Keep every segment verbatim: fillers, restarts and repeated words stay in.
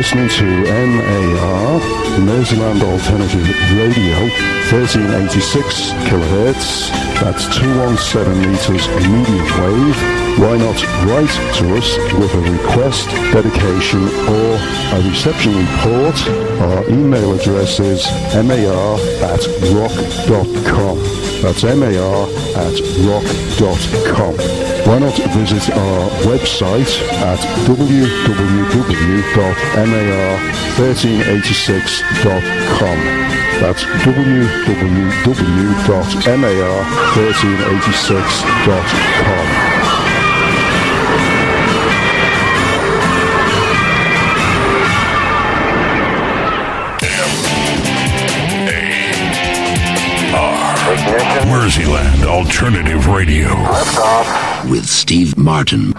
listening to M A R, Merseyland Alternative Radio, thirteen eighty-six kilohertz, that's two hundred seventeen meters medium wave. Why not write to us with a request, dedication, or a reception report? Our email address is mar at rock dot com. That's mar at rock dot com. Why not visit our website at w w w dot mar thirteen eighty-six dot com. That's w w w dot mar thirteen eighty-six dot com. Merseyland Alternative Radio. Lift off with Steve Martin.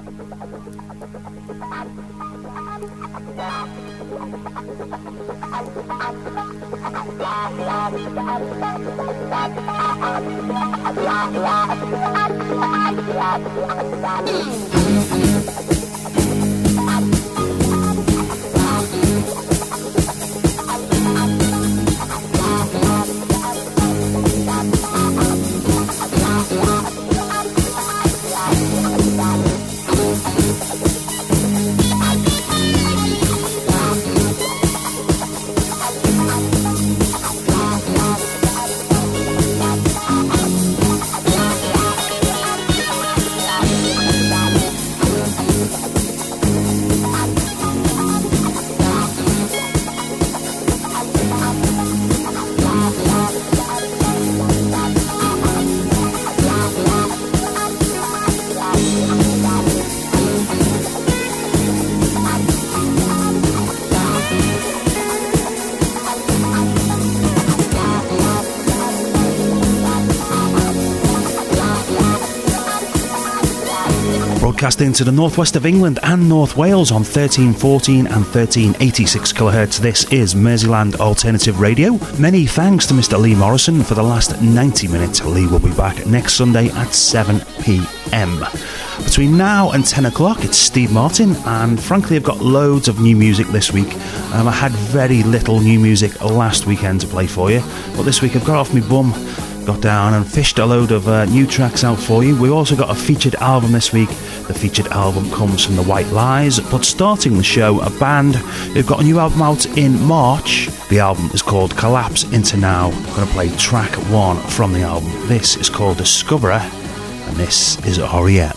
Broadcasting to the northwest of England and North Wales on thirteen fourteen and thirteen eighty-six kilohertz. This is Merseyland Alternative Radio. Many thanks to Mister Lee Morrison for the last ninety minutes. Lee will be back next Sunday at seven p m. Between now and ten o'clock, it's Steve Martin, and frankly, I've got loads of new music this week. Um, I had very little new music last weekend to play for you, but this week I've got off my bum, got down and fished a load of uh, new tracks out for you. We've also got a featured album this week. The featured album comes from The White Lies, but starting the show, a band who've got a new album out in March. The album is called Collapse Into Now. I'm going to play track one from the album. This is called Discoverer, and this is R E M.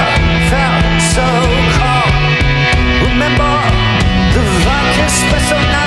Remember the vodka special.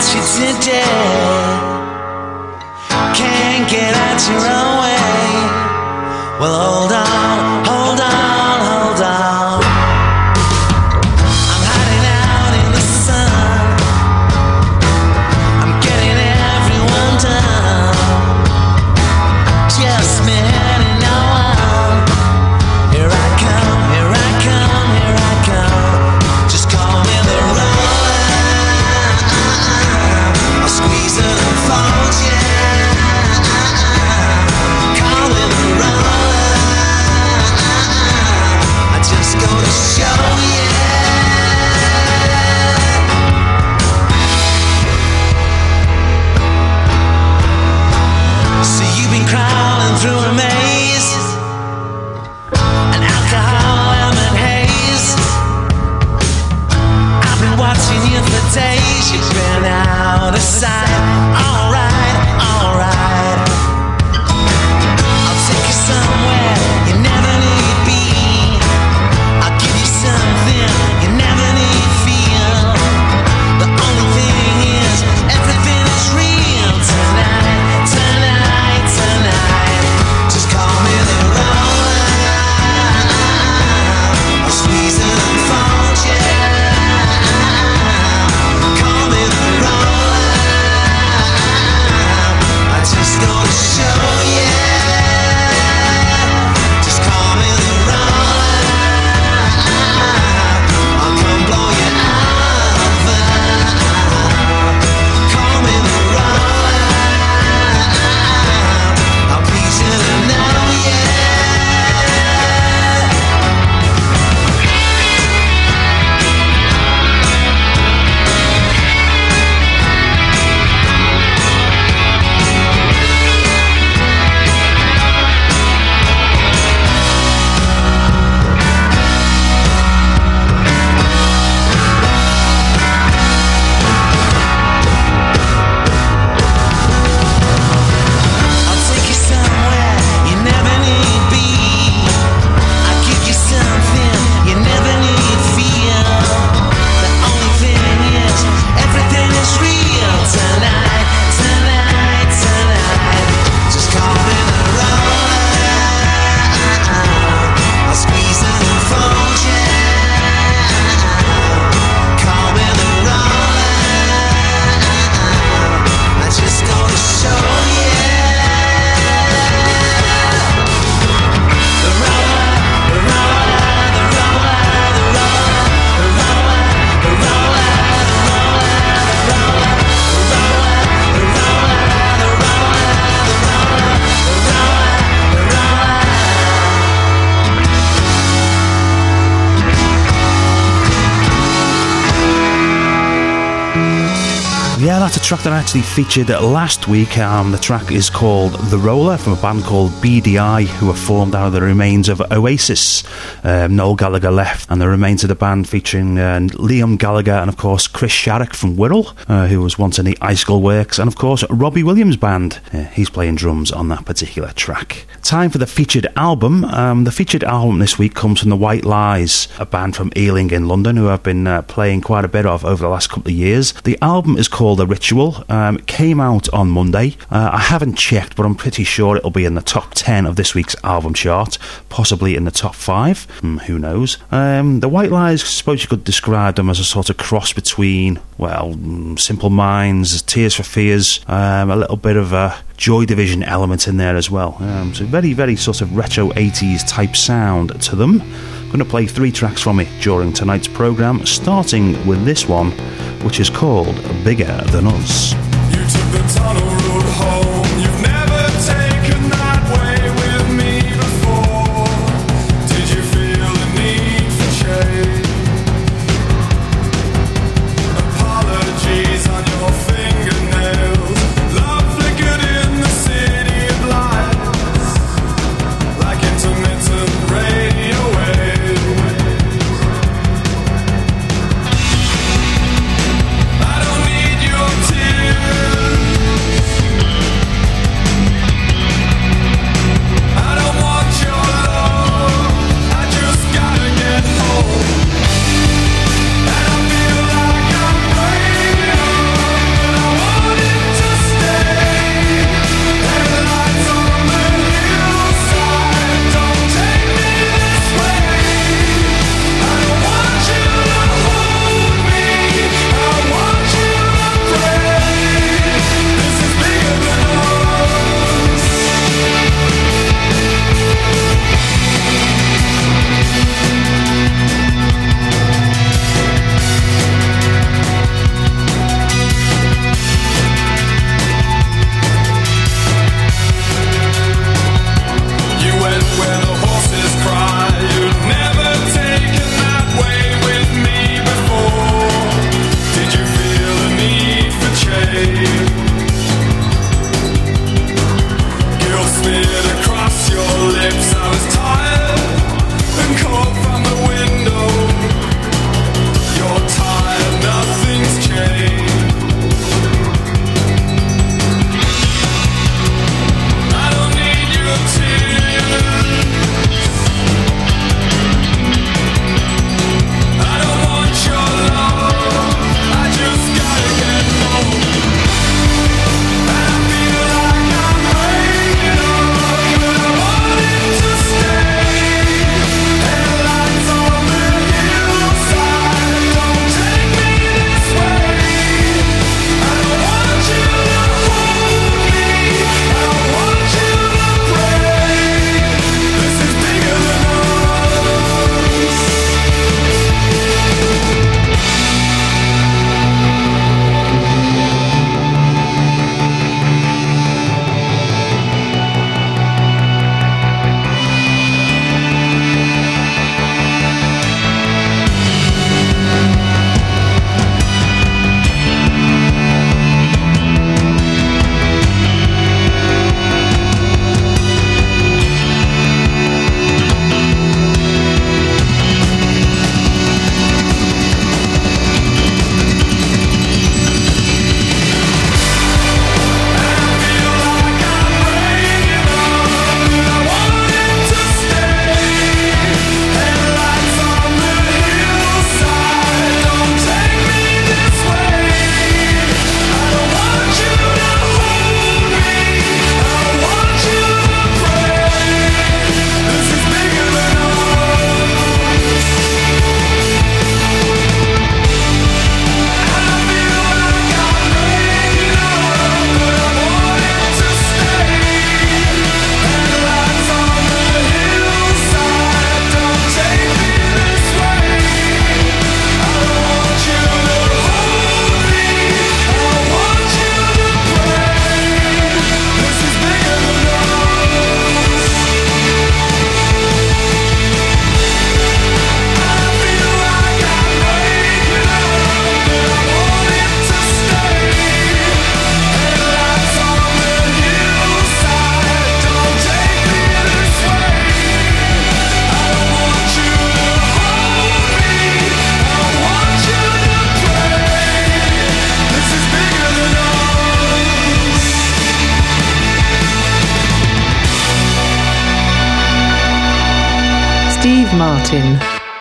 you today. Can't get out your own way. Well, hold on, hold on, hold on. I'm hiding out in the sun. I'm getting everyone down. Just me and no one. Here I come, here I come, here I come. Just call me the roller. I'll squeeze it and fold you. Call me the roller. I just go to show you. So you've been crawling through a maze, an alcohol lemon haze. I've been watching you for days. You've been out of sight. Alright, alright. I'll take you somewhere you never knew you'd be. I'll give you something you never knew you'd feel. The only thing is, everything is real tonight, tonight, tonight. Just call me the roller. I'll squeeze it and fold you. Call me the roller. I just go to show you. Just call me the roller. I'll come blow you over. Call me the roller. I'll please you to know you. I'll take you somewhere you never knew you'd be. I'll give you something you never knew you'd feel. The only thing is, everything is real tonight, tonight, tonight. Just call me the roller. I'll squeeze it and fold you. Call me the roller. I just go to show you. The roller, the roller, the roller, the roller, the roller, the roller, the roller, the roller, the roller, the roller, the roller, the roller, the roller. Yeah, that's a track that I actually featured last week. Um, the track is called The Roller, from a band called B D I, who were formed out of the remains of Oasis. Um, Noel Gallagher left, and the remains of the band featuring uh, Liam Gallagher and, of course, Chris Sharrock from Wirral, uh, who was once in the Icicle Works, and, of course, Robbie Williams' band. Uh, he's playing drums on that particular track. Time for the featured album. Um, the featured album this week comes from The White Lies, a band from Ealing in London, who I've been uh, playing quite a bit of over the last couple of years. The album is called The Ritual. Um, it came out on Monday. Uh, I haven't checked, but I'm pretty sure it'll be in the top ten of this week's album chart, possibly in the top five. Hmm, who knows? Um, the White Lies, I suppose you could describe them as a sort of cross between, well, mm, Simple Minds, Tears for Fears, um, a little bit of a Joy Division element in there as well. Um, so very, very sort of retro eighties type sound to them. I'm going to play three tracks from it during tonight's programme, starting with this one, which is called Bigger Than Us. You took the tunnel road home. You've never taken that way with me before. Did you feel the need for change? Apologies on your fingernails. Love flickered in the city of lights, like intermittent radio waves. I don't need your tears. station.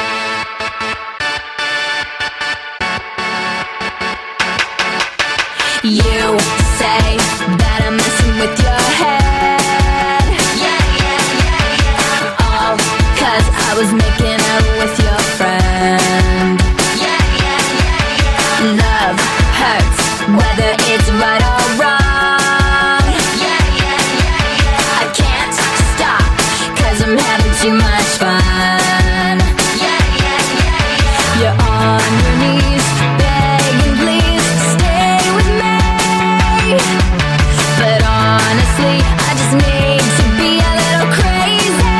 You say that I'm messing with your head. Yeah, yeah, yeah, yeah. All 'cause I was making out with your friend. Yeah, yeah, yeah, yeah. Love hurts, whether it's right or wrong. Yeah, yeah, yeah, yeah. I can't stop 'cause I'm having too much fun. Yeah, yeah, yeah, yeah. You're on your knees, begging please stay with me. But honestly, I just need to be a little crazy.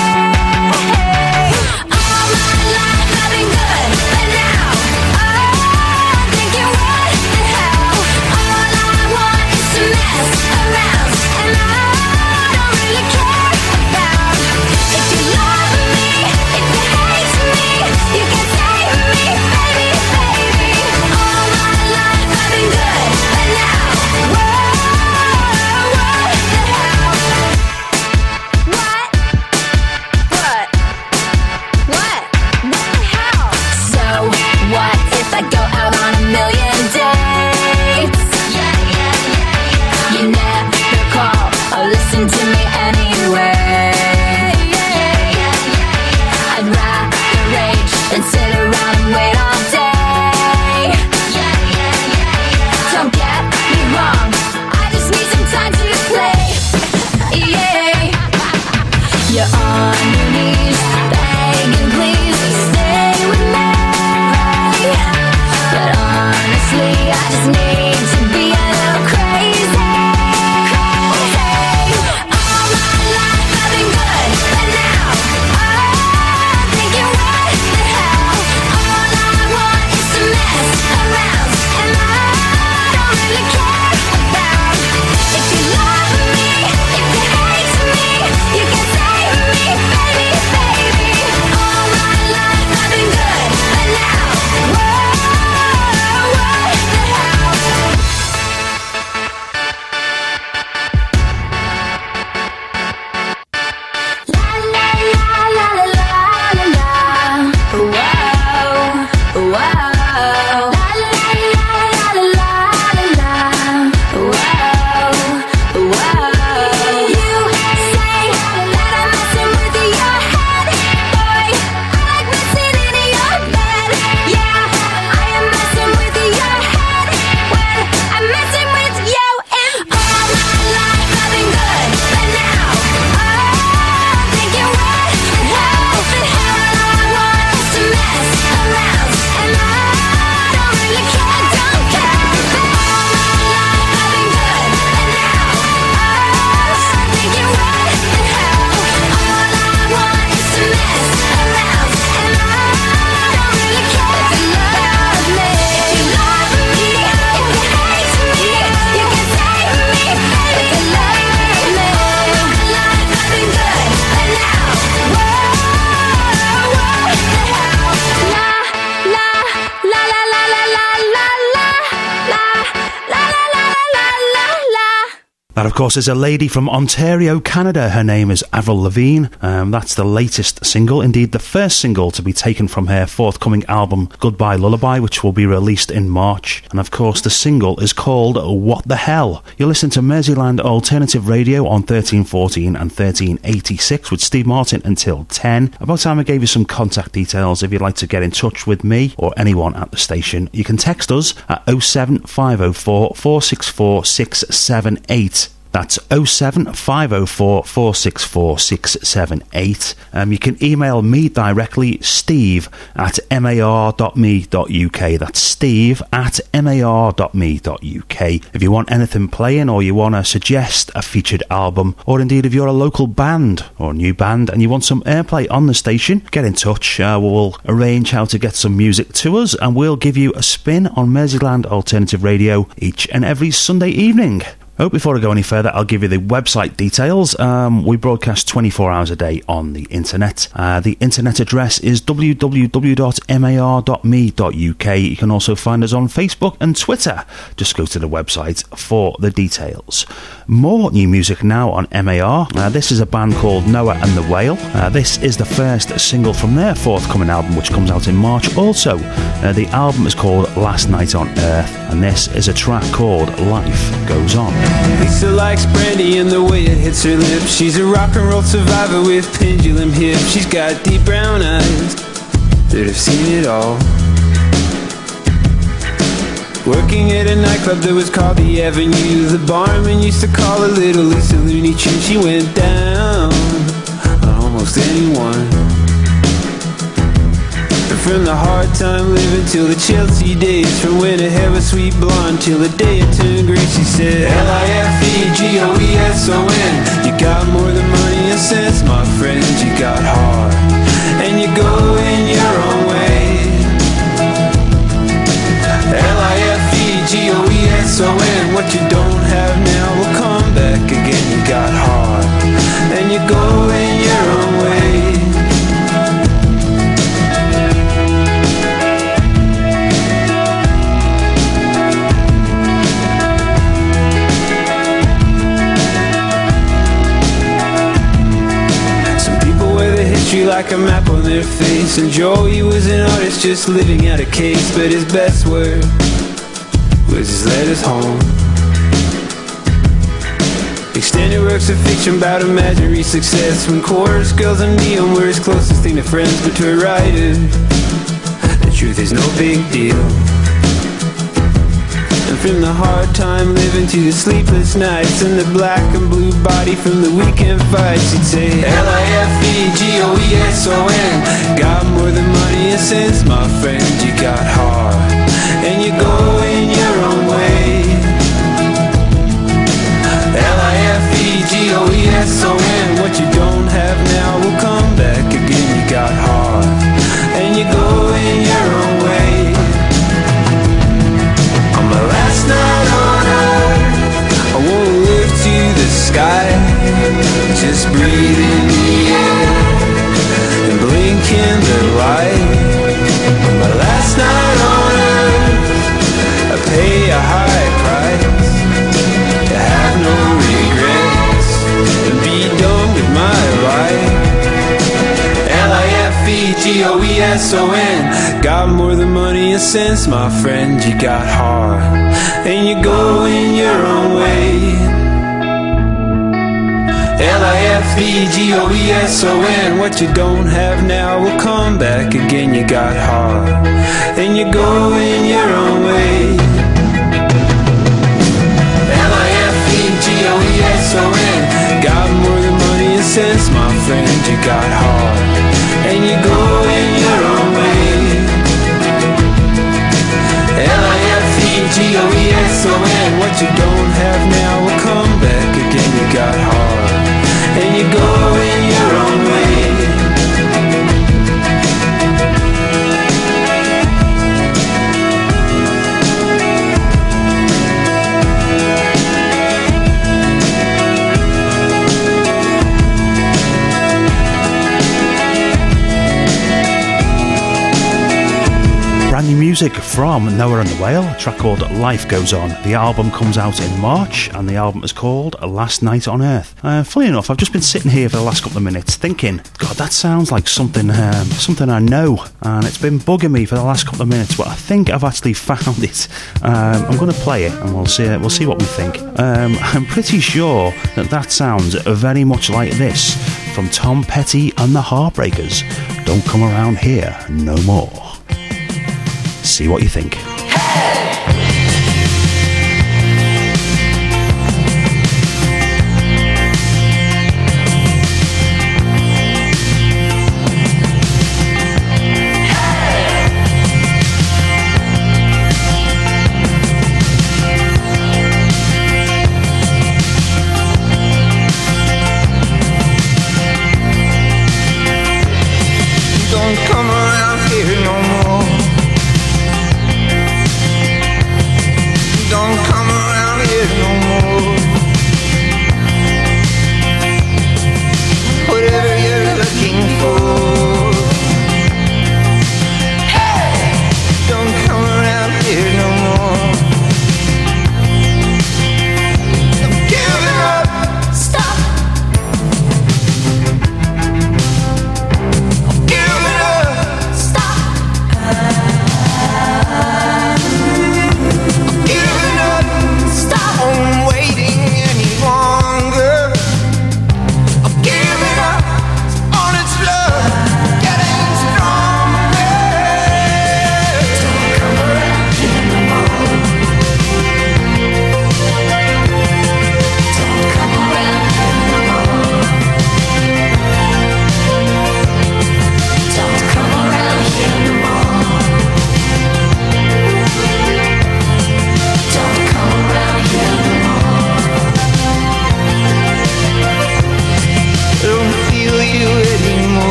All my life I've been good, but now I'm thinking what the hell. All I want is to mess around, and I don't really care about if you love me, if you hate me, you can save me, baby, baby. All my life I've been good, but now whoa, what the hell? What? What? What? What the hell? So what if I go out on a million dates? Yeah, yeah, yeah, yeah. You never call or listen to me anyway. I'd rather rage than sit around and wait all day. Don't get me wrong, I just need some time to play. Yeah. You're on your knees, begging please stay with me. But honestly, I just need to be a little crazy. Crazy. All my life I've been good, but now I'm thinking what the hell. All I want is to mess around, and I don't really care about if you love me, if you hate me, you can save me, baby, baby. All my life I've been good, but now whoa, what the hell? La la la la la la la. Whoa, whoa. La la la la la la la. Whoa, whoa. You say that I'm messing with your head, boy. I like messing in your bed. Yeah, I am messing with your head when I'm messing with you. And all my life I've been good, but now I'm thinking what the hell? The hell I want is to mess around, and I don't really care, don't care. But all my life I've been good, but now I'm thinking what the hell? All I want is to mess around, and I don't really care if you love me. If you love me, if you hate me, you can save me, baby. If you love me, all my life I've been good, but now whoa, what the hell? La la la la la la la la la la la la la la la. That, of course, is a lady from Ontario, Canada. Her name is Avril Lavigne. Um, that's the latest single, indeed the first single to be taken from her forthcoming album Goodbye Lullaby, which will be released in March. And, of course, the single is called What the Hell. You listen to Merseyland Alternative Radio on thirteen fourteen and thirteen eighty-six with Steve Martin until ten. About time I gave you some contact details. If you'd like to get in touch with me or anyone at the station, you can text us at oh seven five oh four, four six four, six seven eight. That's oh seven five oh four, four six four, six seven eight. Um, you can email me directly, steve at mar dot me dot uk. That's steve at mar dot me dot uk. If you want anything playing, or you want to suggest a featured album, or indeed if you're a local band or a new band and you want some airplay on the station, get in touch. Uh, we'll arrange how to get some music to us, and we'll give you a spin on Merseyland Alternative Radio each and every Sunday evening. Oh, before I go any further, I'll give you the website details. Um, we broadcast twenty-four hours a day on the internet. Uh, the internet address is w w w dot mar dot m e dot u k. You can also find us on Facebook and Twitter. Just go to the website for the details. More new music now on M A R. Uh, this is a band called Noah and the Whale. Uh, this is the first single from their forthcoming album, which comes out in March also. Uh, the album is called Last Night on Earth, and this is a track called Life Goes On. Lisa likes brandy and the way it hits her lips. She's a rock and roll survivor with pendulum hips. She's got deep brown eyes that have seen it all. Working at a nightclub that was called the Avenue. The barman used to call her Little Lisa Looney Tunes. She went down on almost anyone. From the hard time living till the Chelsea days. From when her hair was sweet blonde till the day it turned gray. She said L I F E G O E S O N. You got more than money and sense, my friend. You got heart and you go in your own way. L I F E G O E S O N. What you don't have now will come back again. You got heart and you go in your own way. Like a map on their face. And Joey was an artist just living out a case. But his best word was his letters home. Extended works of fiction about imaginary success. When chorus girls and neon were his closest thing to friends. But to a writer, the truth is no big deal. And from the hard time living to the sleepless nights and the black and blue body from the weekend fights, he'd say L I F E G O E S O N. Got more than money and sense, my friend. You got heart and you go in your own way. L I F E G O E S O N. What you don't have now will come back again. You got heart and you go in your own way. My last night on earth, I wanna live to the sky. Just breathe in the air and blink in the light. My last night on earth, I pay a high price to have no regrets and be done with my life. L I F E G O E S O N. Got more than money and sense, my friend. You got heart and you go in your own way. L I F E G O E S O N. What you don't have now will come back again. You got heart and you go in your own way. L I F E G O E S O N. Got more than money and sense, my friend. You got heart and you go in your own way. L I F E G O E S O N. What you don't have now will come back again. You got heart and you go in your own way. Brand new music from Noah and the Whale, a track called Life Goes On. The album comes out in March, and the album is called Last Night on Earth. Uh, funny enough, I've just been sitting here for the last couple of minutes thinking, God, that sounds like something um, something I know, and it's been bugging me for the last couple of minutes, but I think I've actually found it. Um, I'm going to play it, and we'll see we'll see what we think. Um, I'm pretty sure that that sounds very much like this from Tom Petty and the Heartbreakers. Don't come around here no more. See what you think. Don't come around here no more.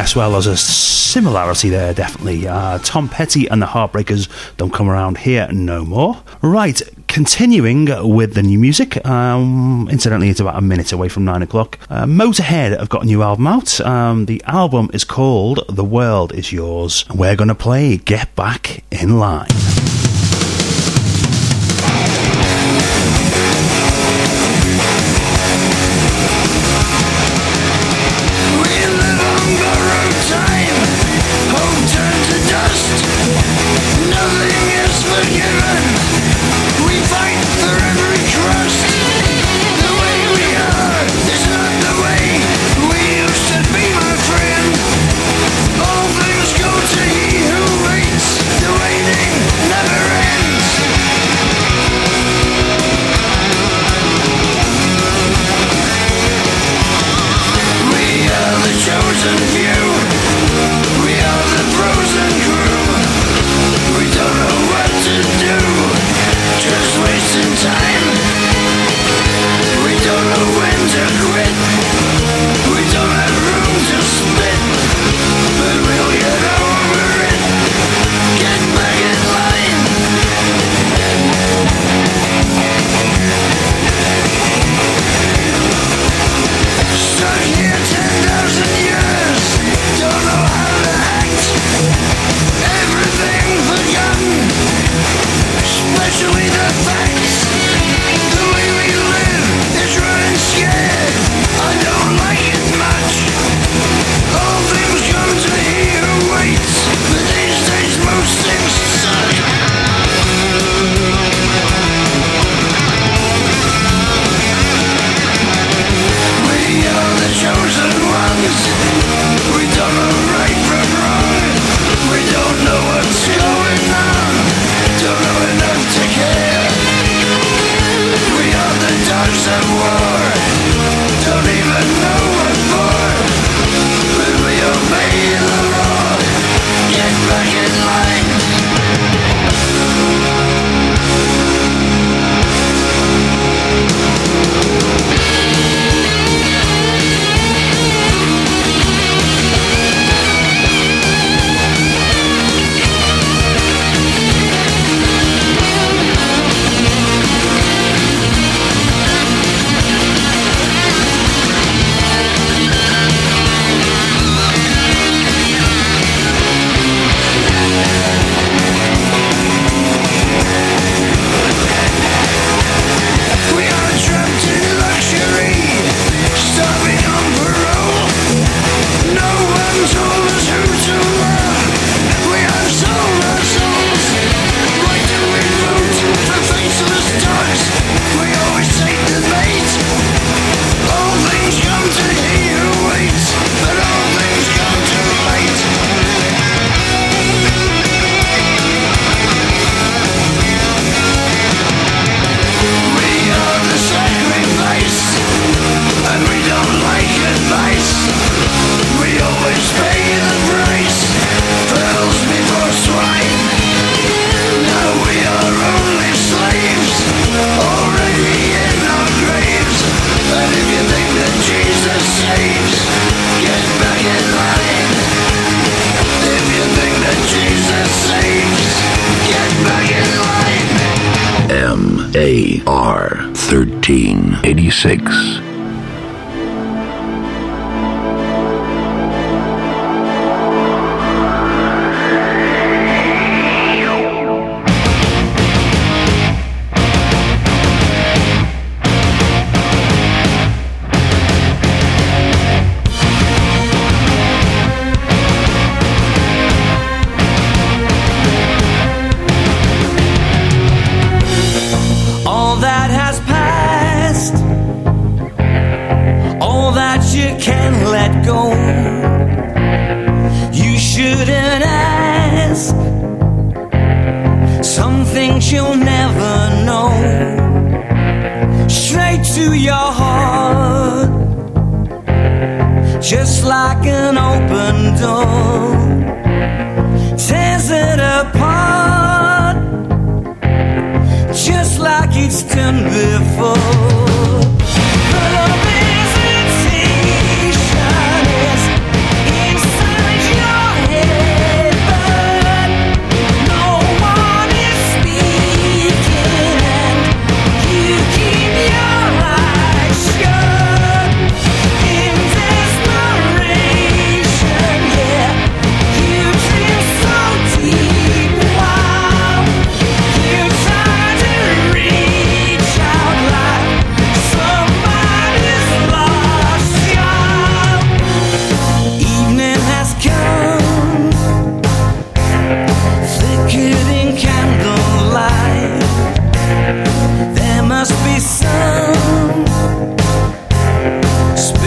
Yes, well, there's a similarity there, definitely. Uh, Tom Petty and the Heartbreakers don't come around here no more. Right, continuing with the new music. Um, incidentally, it's about a minute away from nine o'clock. Uh, Motorhead have got a new album out. Um, the album is called The World Is Yours. We're going to play Get Back in Line. A R thirteen eighty-six. Inside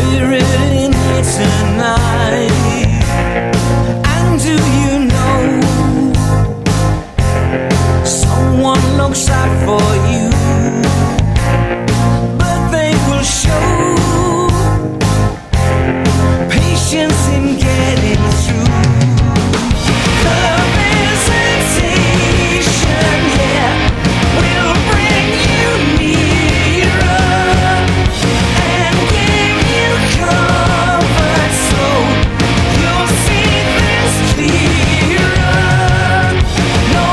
spirit in here tonight. And do you know someone looks out for you, but they will show patience in getting through the visitation. Yeah, will bring you nearer and give you comfort, so you'll see things clearer. No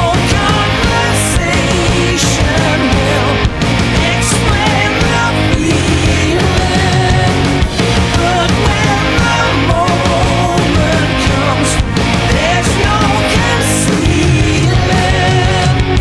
conversation will explain the feeling, but when the moment comes, there's no concealing.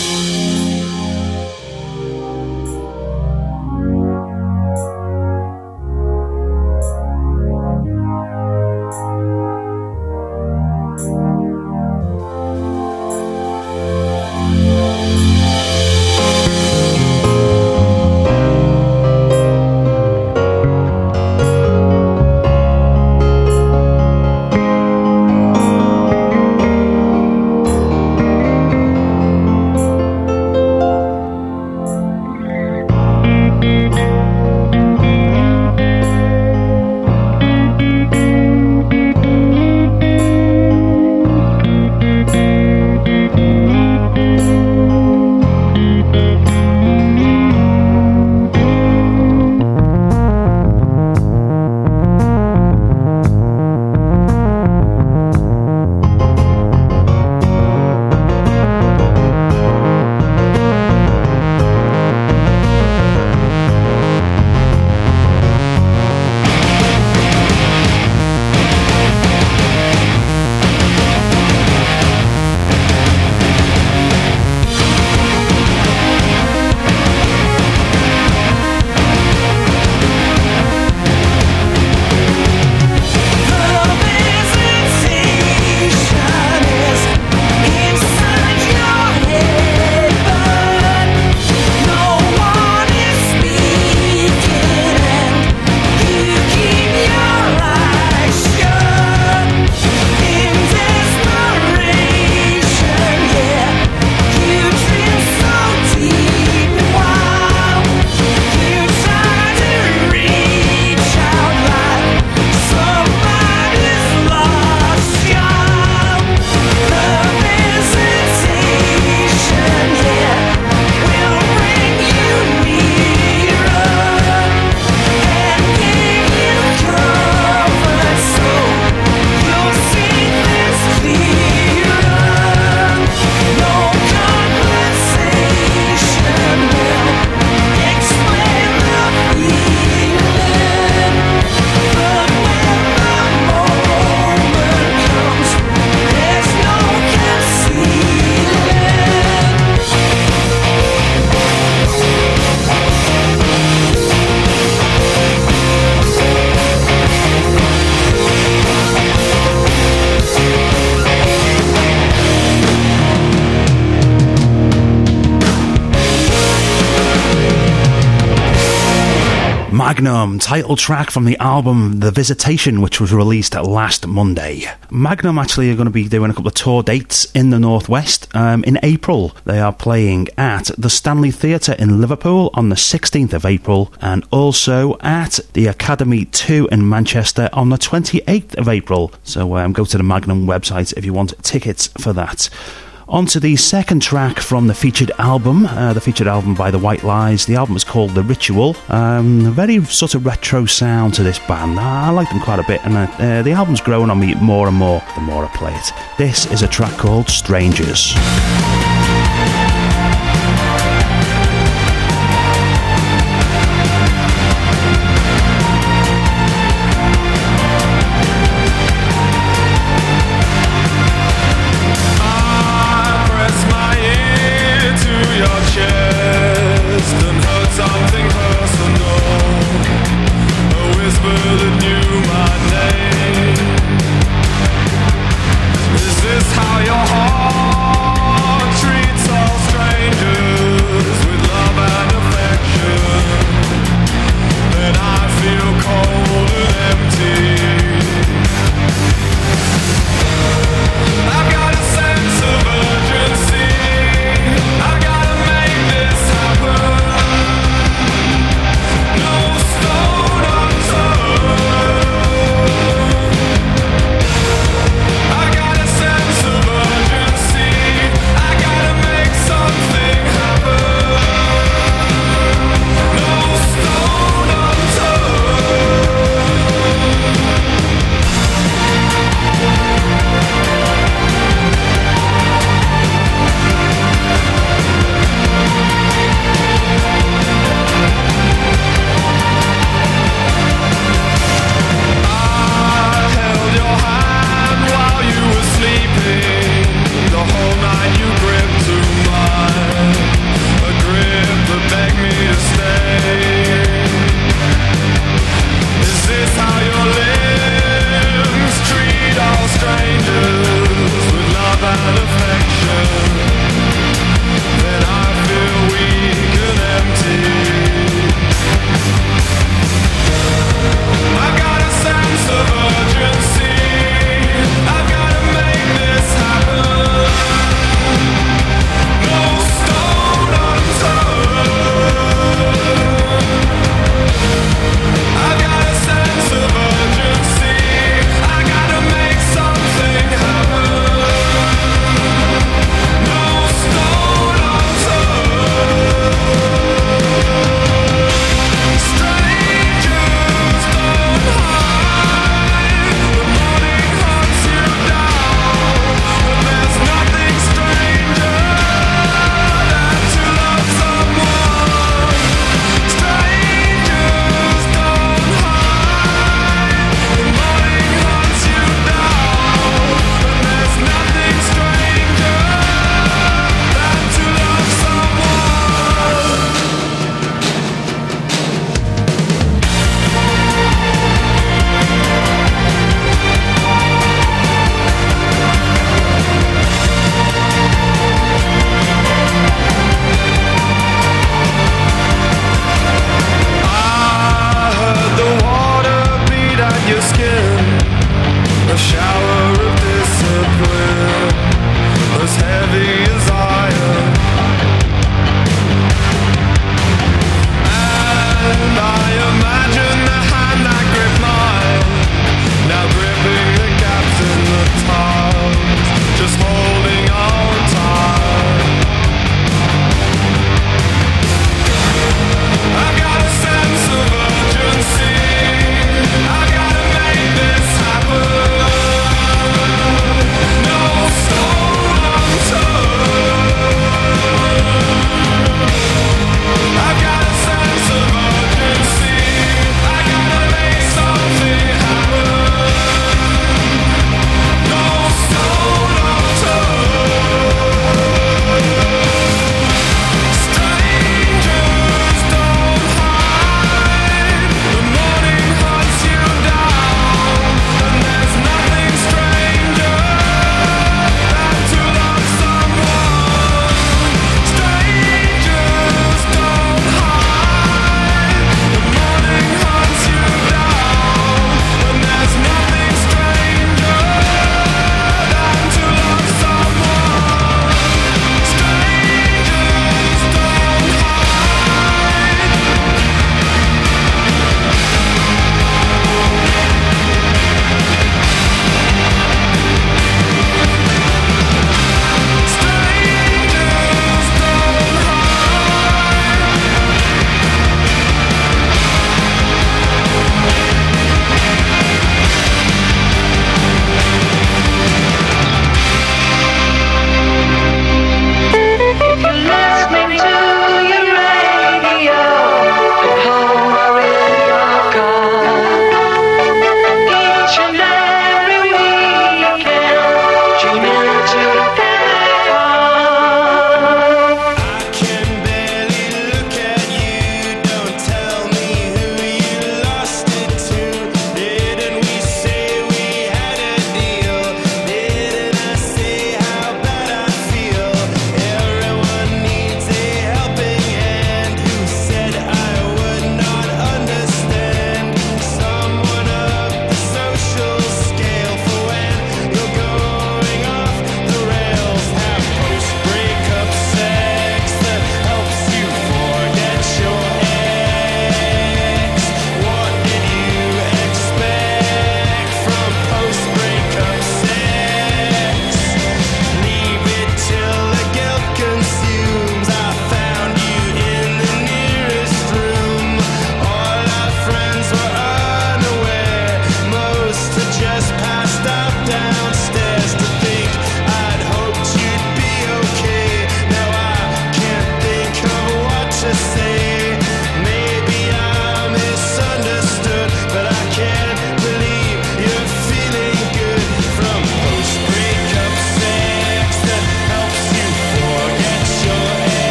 Magnum, title track from the album The Visitation, which was released last Monday. Magnum actually are going to be doing a couple of tour dates in the Northwest. Um, in April, they are playing at the Stanley Theatre in Liverpool on the sixteenth of April, and also at the Academy two in Manchester on the twenty-eighth of April. So um, go to the Magnum website if you want tickets for that. On to the second track from the featured album, uh, the featured album by The White Lies. The album is called The Ritual. Um, a very sort of retro sound to this band. I like them quite a bit, and uh, uh, the album's growing on me more and more the more I play it. This is a track called Strangers. Is this how your heart treats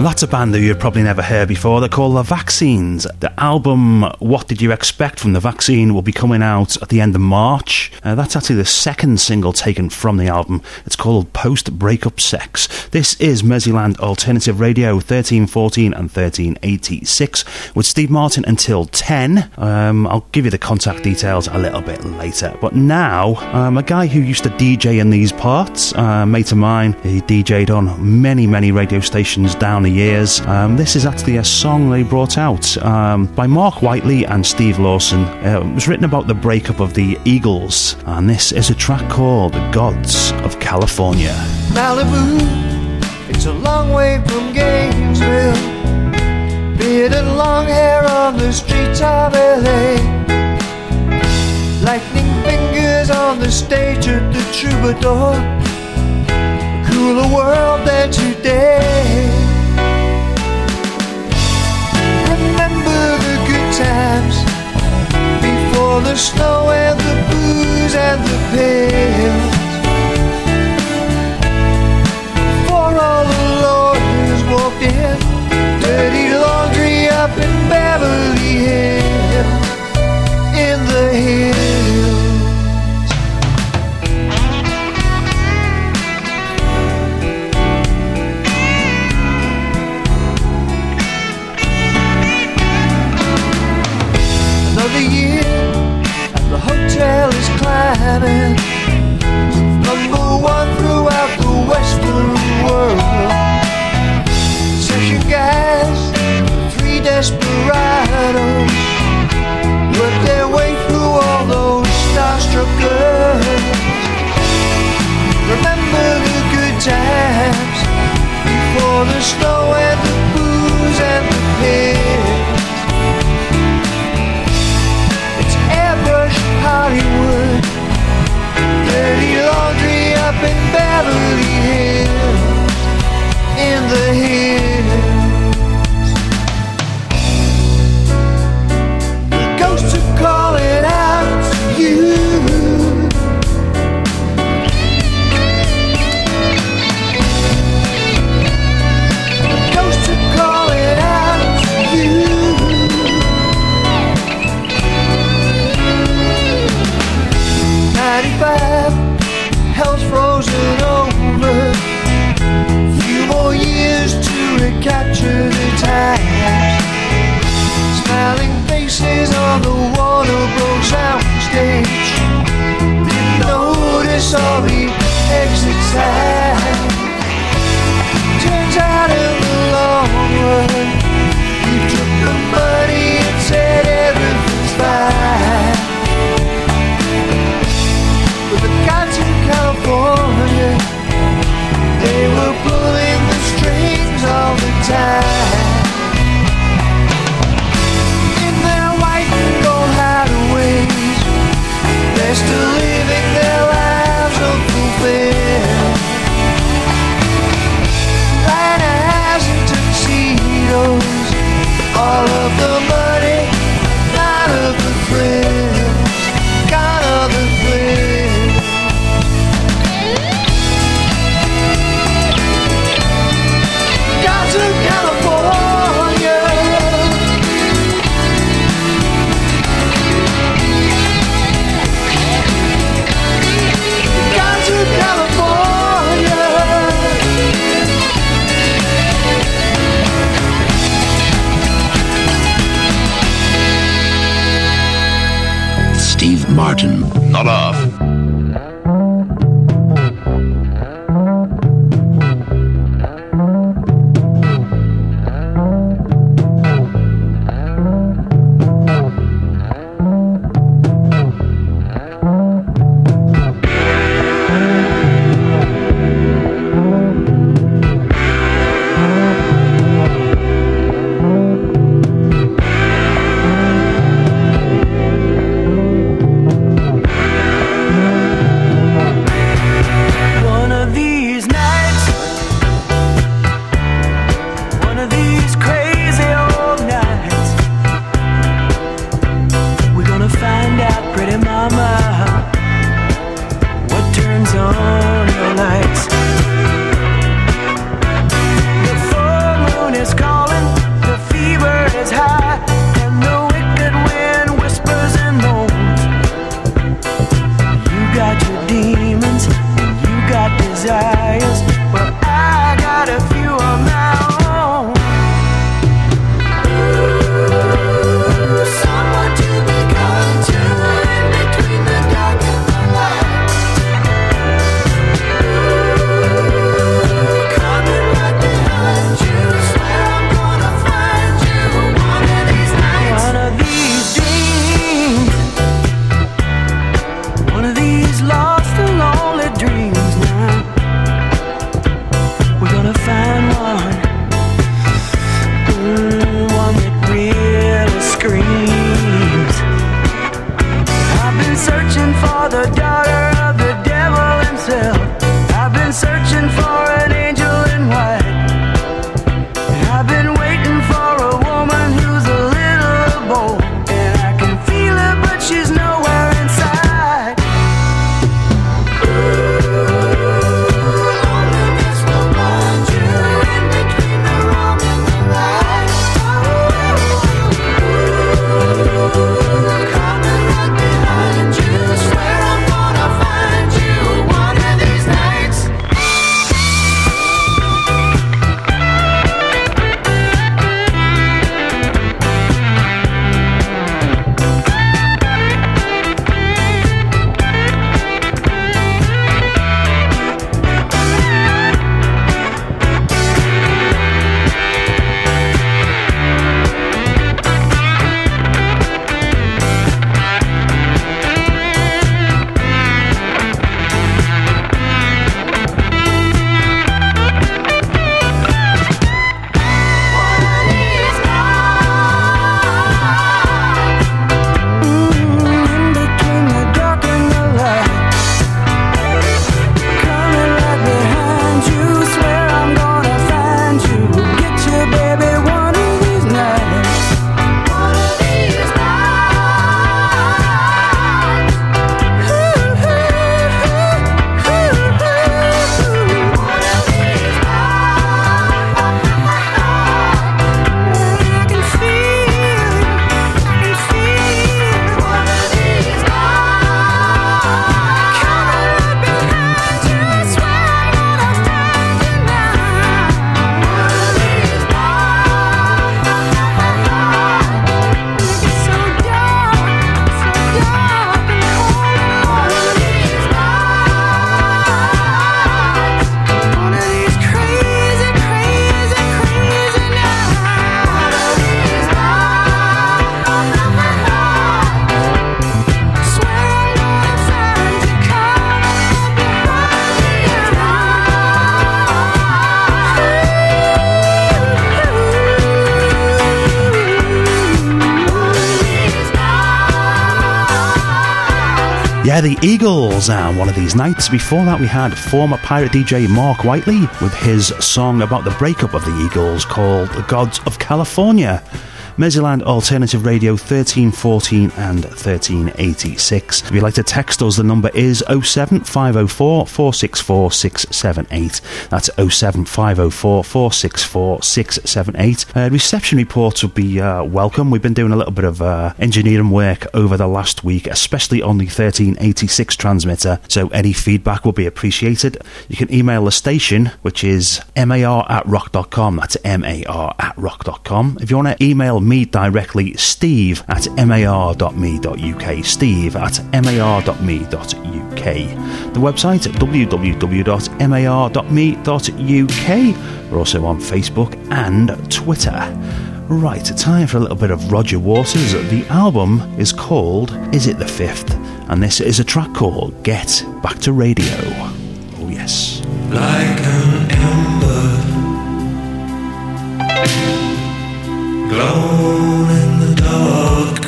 And that's a band that you've probably never heard before. They're called The Vaccines. The album What Did You Expect from The Vaccine will be coming out at the end of March. Uh, that's actually the second single taken from the album. It's called Post Breakup Sex. This is Merseyland Alternative Radio, thirteen fourteen and thirteen eighty-six, with Steve Martin until ten. Um, I'll give you the contact details a little bit later. But now, um, a guy who used to D J in these parts, uh, a mate of mine, he D J'd on many, many radio stations down the years. Um, this is actually a song they brought out um, by Mark Whiteley and Steve Lawson. Uh, it was written about the breakup of the Eagles, and this is a track called The Gods of California. Malibu, it's a long way from Gainesville. Beard and long hair on the streets of L A. Lightning fingers on the stage at the Troubadour. A cooler world than today. Remember the good times before the snow and the booze and the pills. Before all the lawyers walked in, dirty laundry up in Beverly Hills, in the hills. Another year and the hotel is climbing, number one throughout the western world. Session guys, three desperados, work their way through all those starstruck girls. Remember the good times before the snow and the booze and the pills. It's airbrush Hollywood, dirty laundry up in Beverly Hills, in the hills. The ghosts are calling out to you. The ghosts are calling out to you. ninety-five, hell's frozen over. Few more years to recapture the times. Smiling faces on the Waterboro soundstage. Didn't notice all the exit signs. Turns out in the long run, you took the money and said everything's fine. But the gods in California, they were pulling the strings all the time. In their white and gold hideaways, they're still living their lives unfulfilled. Light eyes and tuxedos, all of the money, none of the thrills, gone are the thrills. Got to California. Got to California. Steve Martin. Not off. Yeah, the Eagles, and One of These Nights. Before that, we had former pirate D J Mark Whiteley with his song about the breakup of the Eagles called The Gods of California. Merseyland Alternative Radio thirteen fourteen and thirteen eighty-six. If you'd like to text us, the number is oh seven five oh four, four six four, six seven eight. That's oh seven five oh four, four six four, six seven eight. Uh, reception reports would be uh, welcome. We've been doing a little bit of uh, engineering work over the last week, especially on the thirteen eighty-six transmitter, so any feedback will be appreciated. You can email the station, which is mar at rock dot com. That's mar at rock dot com. If you want to email me directly, Steve at mar dot me dot uk. Steve at mar dot me dot uk. The website at w w w dot mar dot me dot uk. We're also on Facebook and Twitter. Right, time for a little bit of Roger Waters. The album is called Is It the Fifth? And this is a track called Get Back to Radio. Oh yes. Like an ember, glowing in the dark.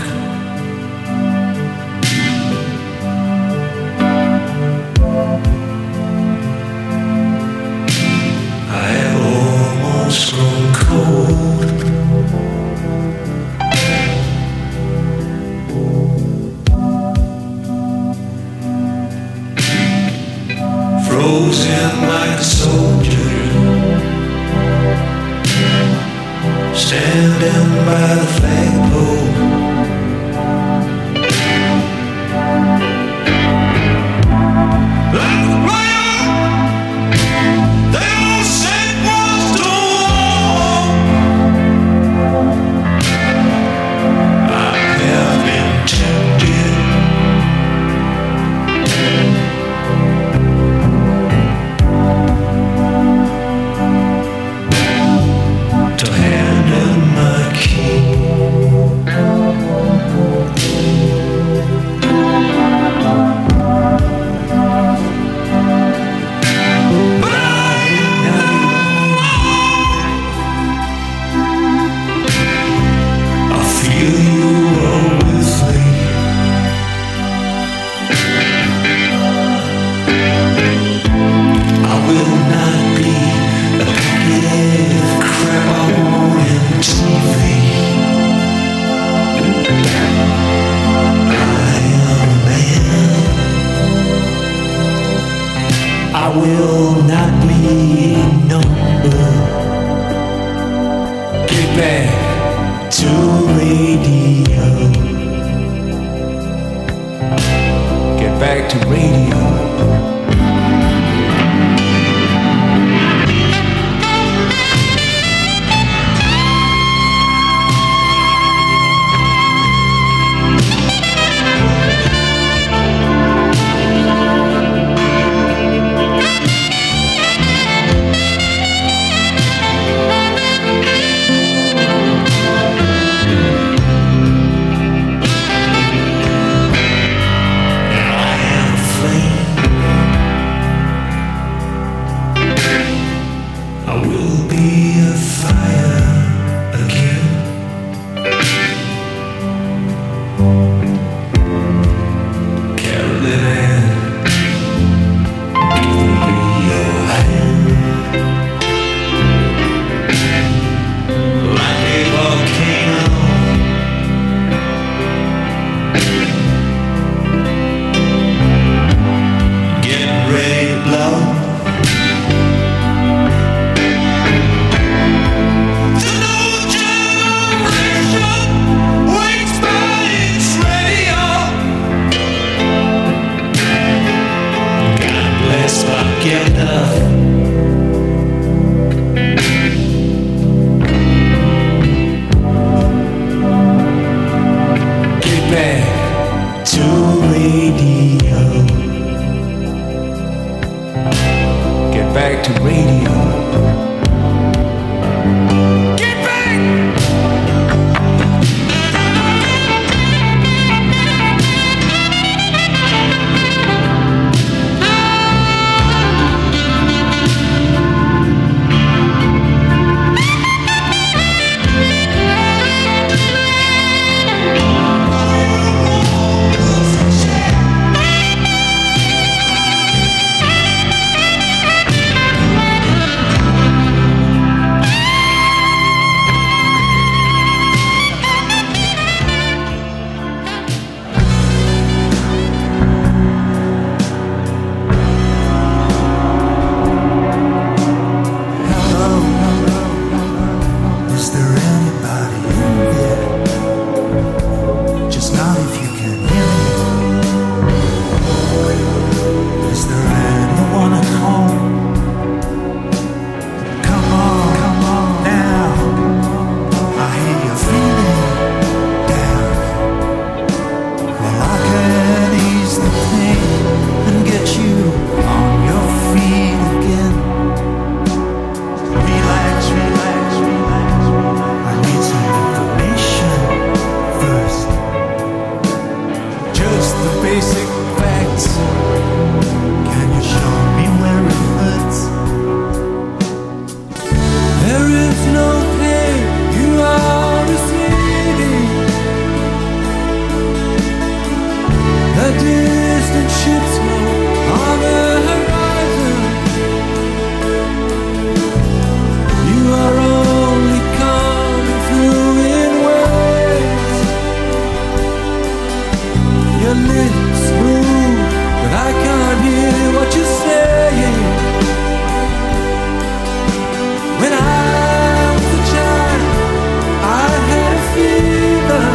I have almost grown cold. Frozen like a soldier, standing by the flagpole. Like a prayer, they all said was to war. I have been tempted to hand in my key. But I I feel you are with me. I will not be a packet of crap I want in T V. I am a man. I will not be a number. Get back to radio. Get back to radio. I am a flame. lips move, but I can't hear what you're saying. When I was a child, I had a fever.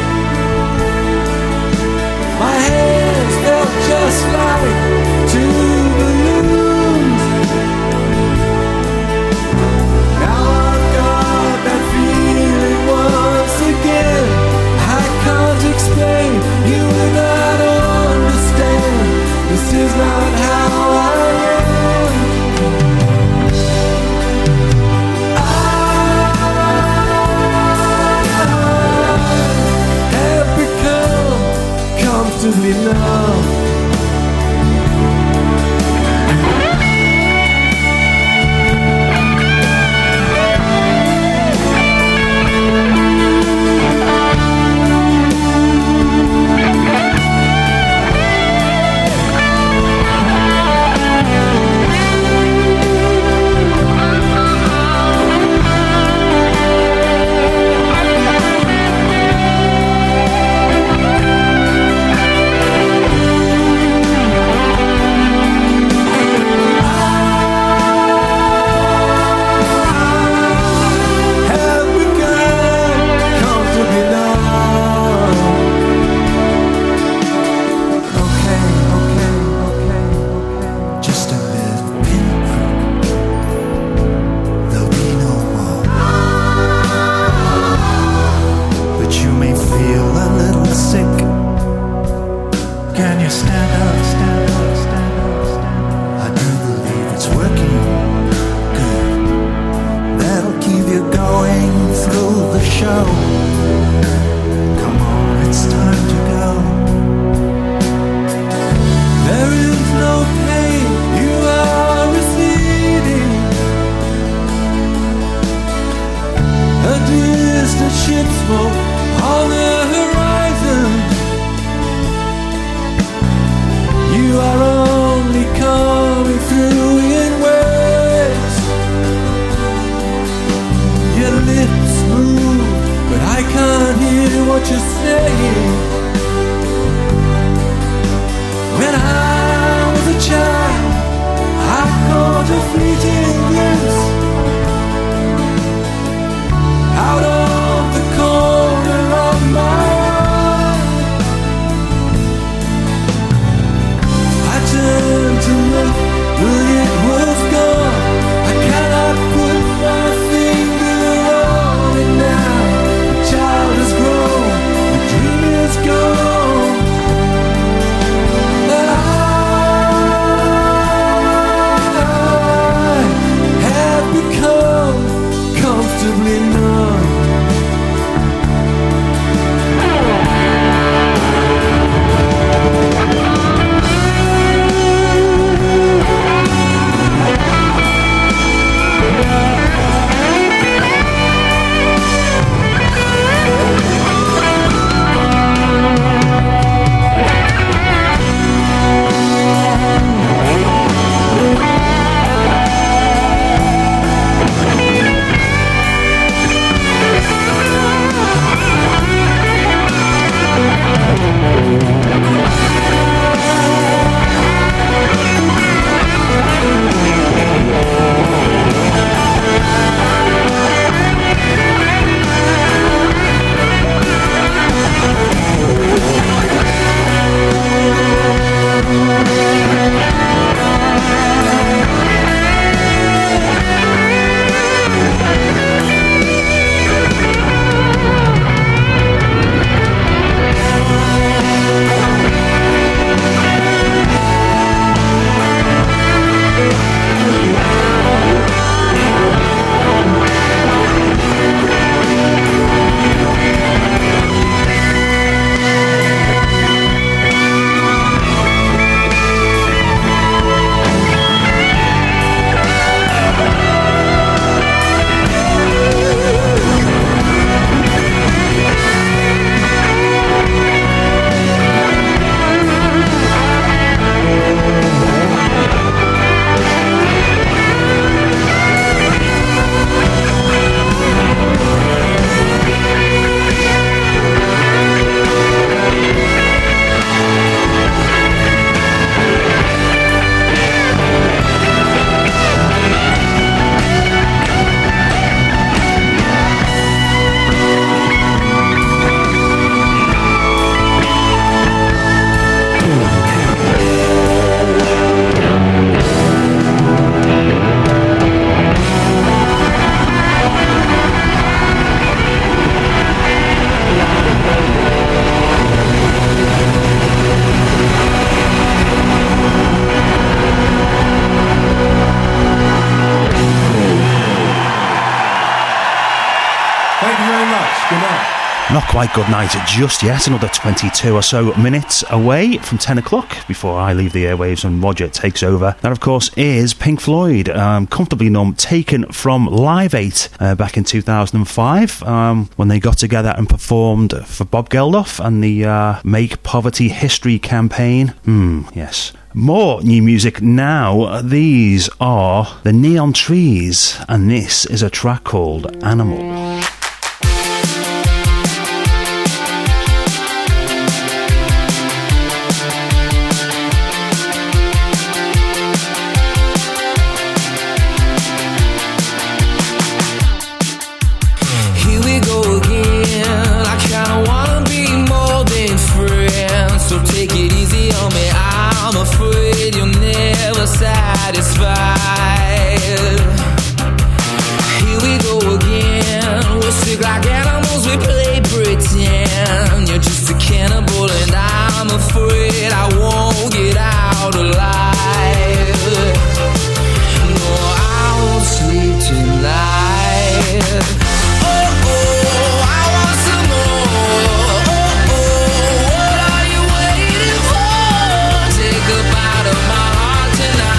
My hands felt just like two balloons. Now I've got that feeling once again. I can't explain, you will not understand. This is not how I am. I have become comfortably numb. quite good night just yet. Another twenty-two or so minutes away from ten o'clock before I leave the airwaves and Roger takes over. That, of course, is Pink Floyd, um, Comfortably Numb, taken from Live eight uh, back in two thousand five um, when they got together and performed for Bob Geldof and the uh, Make Poverty History campaign. Hmm, yes. More new music now. These are the Neon Trees, and this is a track called Animal. Satisfied. Here we go again. We're sick like animals, we play pretend. You're just a cannibal and I'm afraid I won't get out alive. No, I won't sleep tonight. Oh, oh, I want some more. Oh, oh, what are you waiting for? Take a bite of my heart tonight.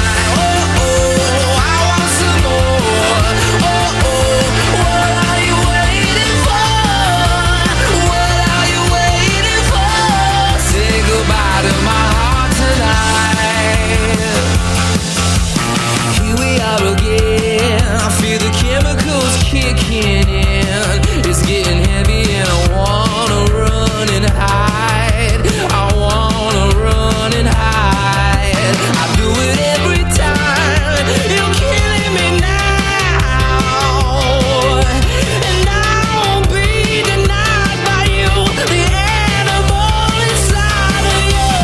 Kicking in, it's getting heavy and I wanna run and hide. I wanna run and hide. I do it every time. You're killing me now, and I won't be denied by you. The animal inside of you.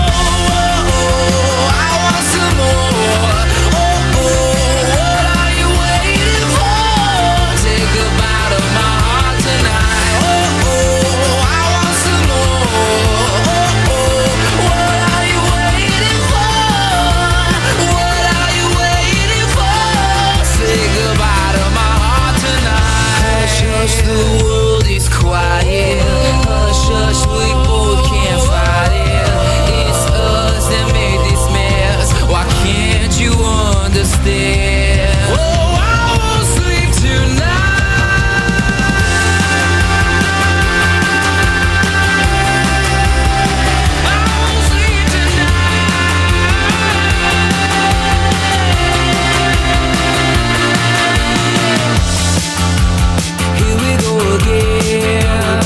Oh, I want some more. Oh, oh, what are you waiting for? Take a bite of my heart tonight. Oh, oh, I want some more. Oh, oh, what are you waiting for? What are you waiting for? Say goodbye to my heart tonight. Hush, hush, the world is quiet. Hush, hush, we both can't fight it. It's us that made this mess. Why can't you understand? Oh, I won't sleep tonight. Here we go again.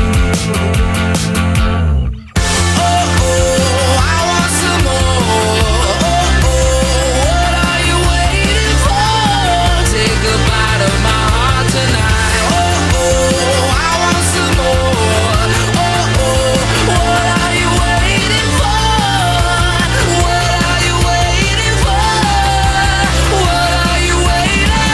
Oh, oh, I want some more. Oh, oh, what are you waiting for? Take a bite of my heart tonight. Oh, oh, I want some more. Oh, oh, what are you waiting for? What are you waiting for? What are you waiting for?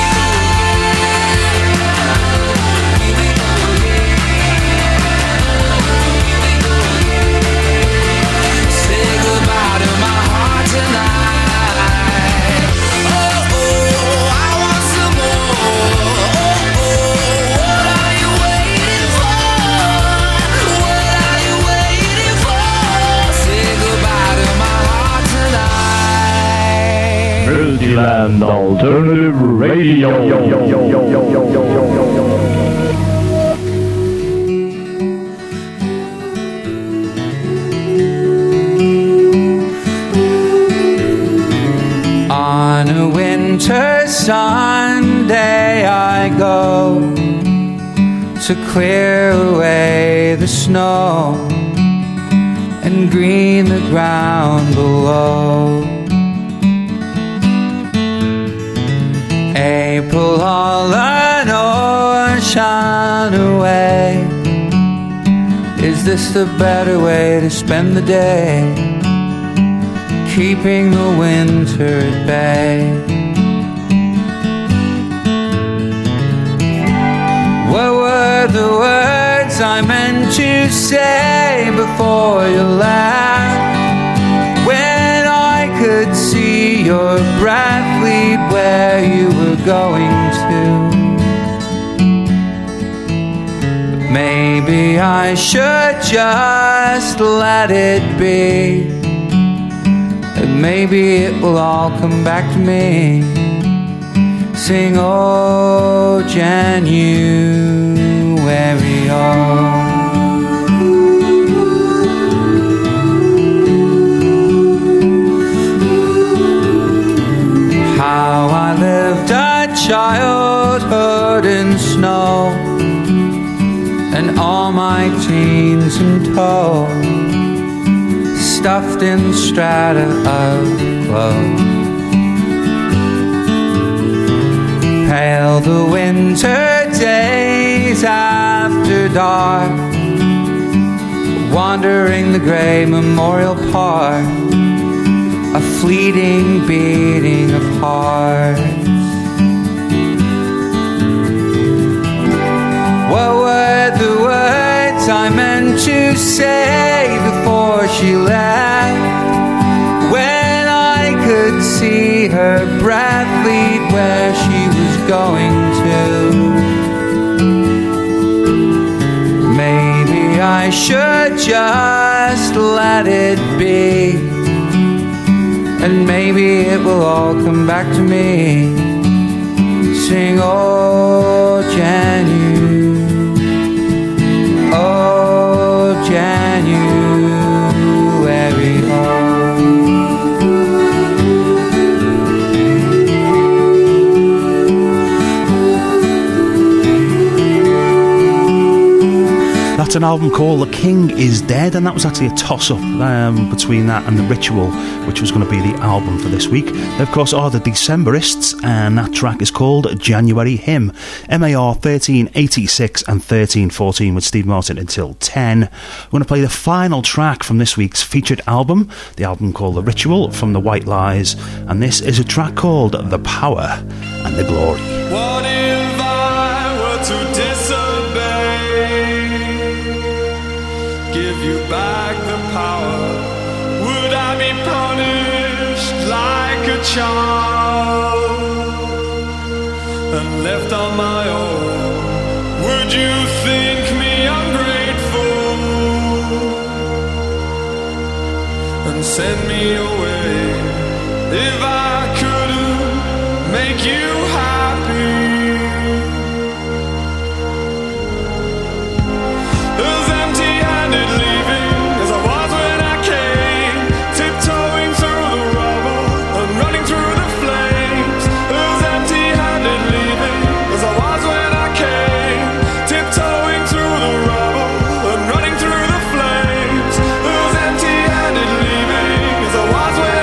Say goodbye to my heart tonight. Oh, oh, I want some more. Oh, oh, what are you waiting for? What are you waiting for? Say goodbye to my heart tonight. Multiland Alternative Radio. On a winter Sunday I go to clear away the snow and green the ground below. April all an ocean away. Is this the better way to spend the day? Keeping the winter at bay. What were the words I meant to say before you left? When I could see your breath lead where you were going to. But Maybe I should just let it be. And maybe it will all come back to me. Sing, oh, January, oh. How I lived a childhood in snow, and all my teens in tow, stuffed in strata of clothes. Pale the winter days after dark, wandering the grey Memorial Park, a fleeting beating of hearts. What were the words I meant to say before she left? When I could see her breath lead where she was going to. Maybe I should just let it be, and maybe it will all come back to me. Sing, oh, January, oh, January, oh. That's an album called The King Is Dead, and that was actually a toss-up um, between that and The Ritual, which was going to be the album for this week. They, of course, are the Decemberists, and that track is called January Hymn. M A R thirteen eighty-six and thirteen fourteen with Steve Martin until ten. We're going to play the final track from this week's featured album, the album called The Ritual from The White Lies, and this is a track called The Power and the Glory. What if I were to disobey? Give you back the power. Would I be punished like a child and left on my own? Would you think me ungrateful and send me away if I couldn't make you happy? As empty-handed leaving as I was when I came, tiptoeing through the rubble and running through the flames. As empty-handed leaving as I was when I came, tiptoeing through the rubble and running through the flames. As empty-handed leaving as I was when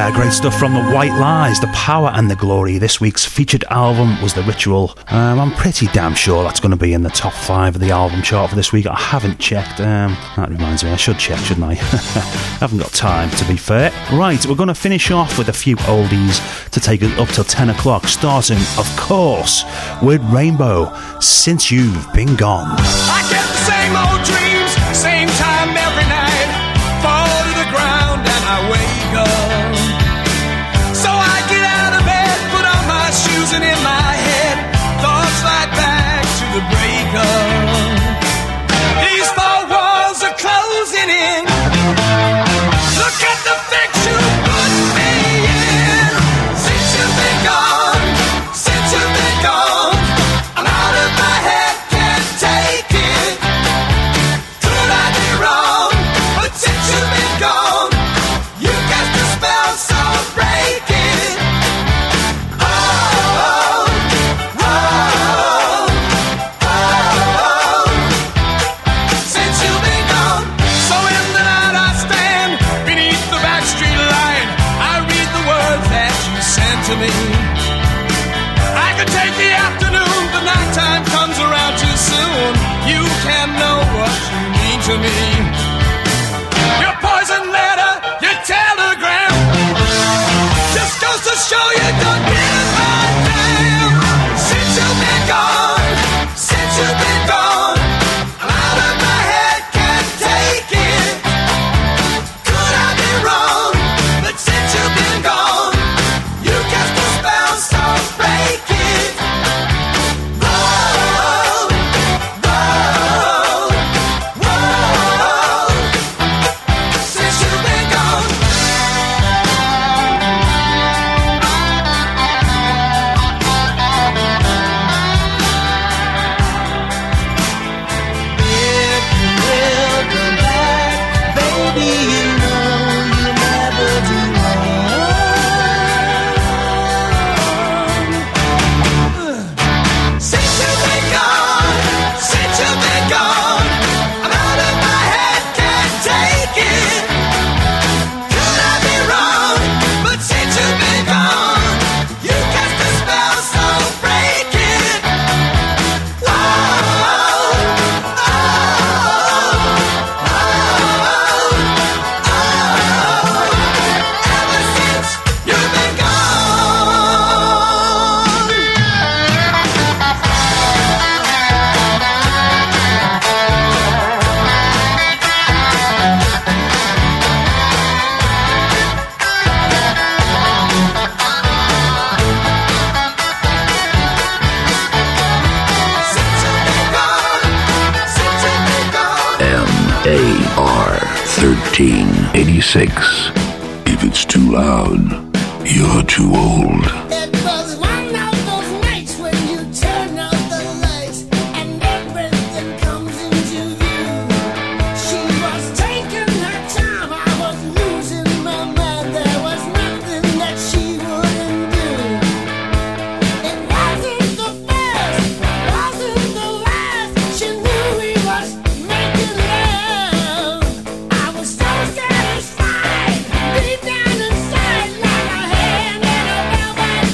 Yeah, great stuff from the White Lies, The Power and the Glory. This week's featured album was The Ritual. Um, I'm pretty damn sure that's going to be in the top five of the album chart for this week. I haven't checked. Um, that reminds me, I should check, shouldn't I? I haven't got time, to be fair. Right, we're going to finish off with a few oldies to take us up till ten o'clock, starting, of course, with Rainbow, Since You've Been Gone. I get the same old dreams, same time every night. Fall to the ground and I wake up. So I get out of bed, put on my shoes, and in my head, thoughts slide back to the breakup. These four walls are closing in. Look at the fix you put me in. Since you've been gone, since you've been gone, I'm out of my head, can't take it. Could I be wrong? But since you've been gone, you got the spell, so break it. Oh, oh, oh, oh. Since you've been gone, so in the night I stand beneath the backstreet line. I read the words that you sent to me. I could take the afternoon, but nighttime comes around too soon. You can't know what you mean to me. Your poison letter, your telegram, just goes to show you don't give a damn. Since you've been gone, since you've been gone, I'm out of my head, can't take it. Could I be wrong? But since you've been gone, you cast a spell, so break it. Whoa, whoa, whoa. Since you've been gone. If you will come back, baby, you know you'll never do wrong. Since you've been gone, since you've been gone, I'm out of my head, can't take it. Could I be wrong? But since you've been gone, you cast a spell, so break it. Whoa, oh, oh, oh. Ever since you've been gone. Since you've been gone, since you've been gone. M A R thirteen eighty-six. If it's too loud, you're too old. It was one of those nights when you turn out the lights and everything comes into view. She was taking her time, I was losing my mind. There was nothing that she wouldn't do. It wasn't the first, wasn't the last. She knew we was making love. I was so satisfied, deep down inside, like a hand in a velvet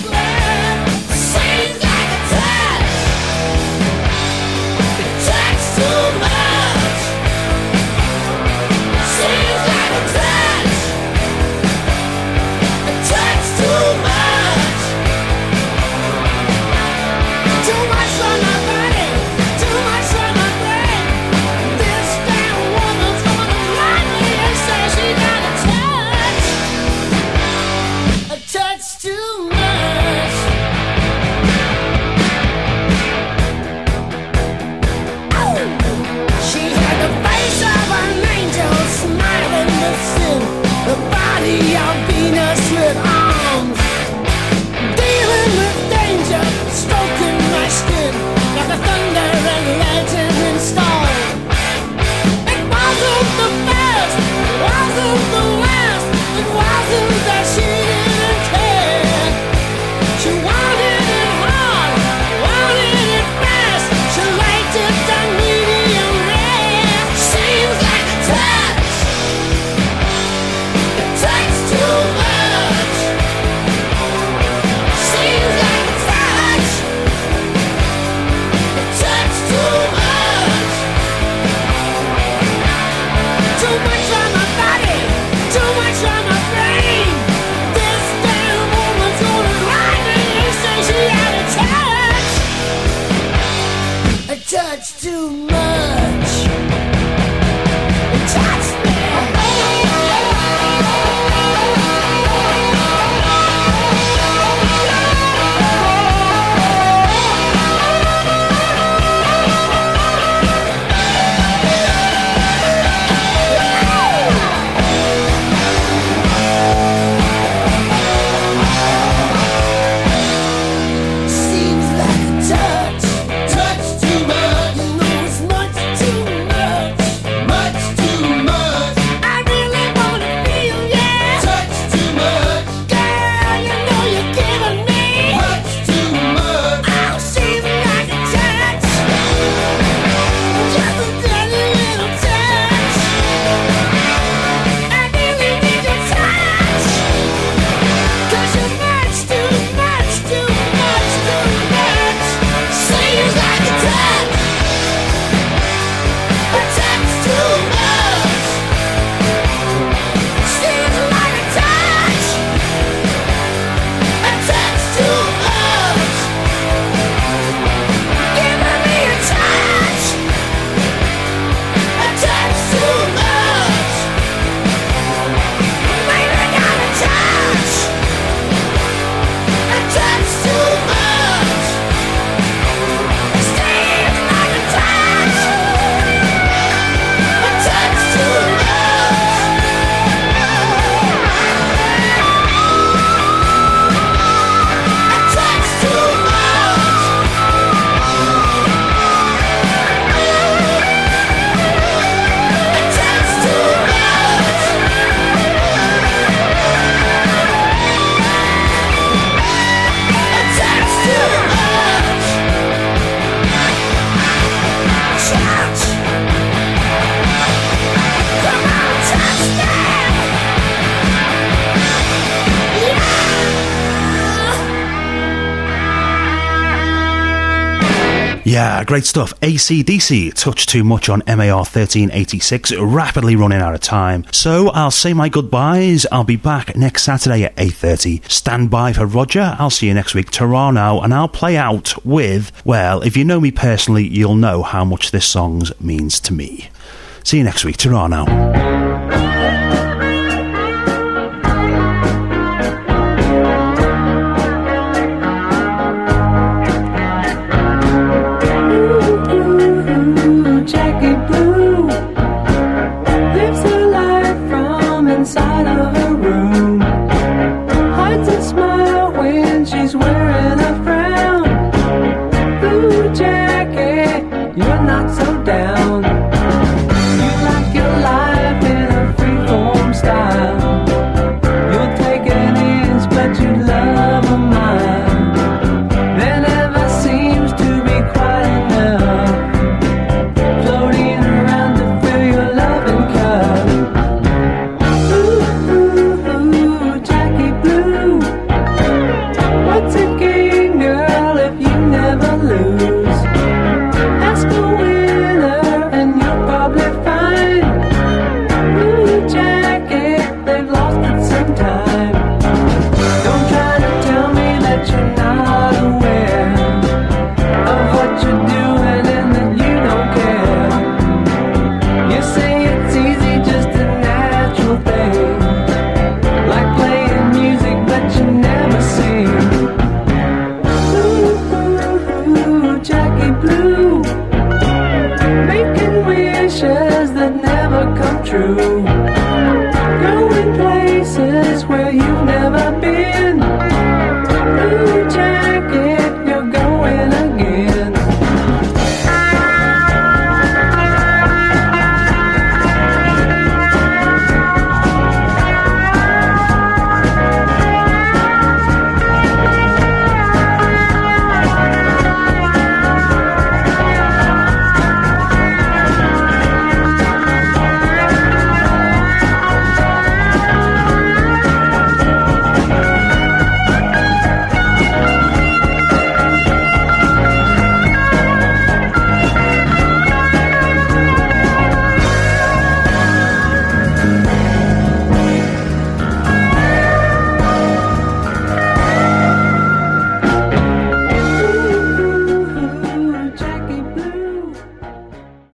Yeah, great stuff. A C D C, Touch Too Much on M A R thirteen eighty-six, rapidly running out of time. So I'll say my goodbyes. I'll be back next Saturday at eight thirty. Stand by for Roger. I'll see you next week. Ta-ra now, and I'll play out with, well, if you know me personally, you'll know how much this song means to me. See you next week. Ta-ra now. Inside of a room, hides a smile when she's wearing a frown. Blue jacket, you're not so down. You like your life in a freeform style. You'll take an inch, but you love a mile. There never seems to be quite enough floating around to fill your loving cup. What's a game, girl, if you never lose? Ask a winner and you'll probably find Blue jacket, they've lost it sometime. Don't try to tell me that you're not aware of what you're doing and that you don't care. You say it's easy, just a natural thing, like playing music but you never sing. Blue, Jackie Blue, making wishes that never come true, going places where you've never been.